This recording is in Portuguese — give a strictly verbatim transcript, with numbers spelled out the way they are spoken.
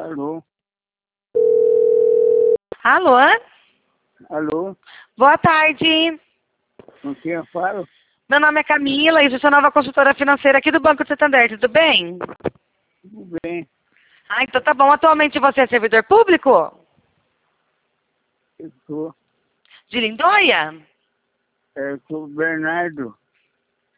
Alô? Alô? Alô? Boa tarde. Com quem eu falo? Meu nome é Camila e eu sou nova consultora financeira aqui do Banco do Santander, tudo bem? Tudo bem. Ah, então tá bom. Atualmente você é servidor público? Eu sou, De Lindóia? eu sou o Bernardo.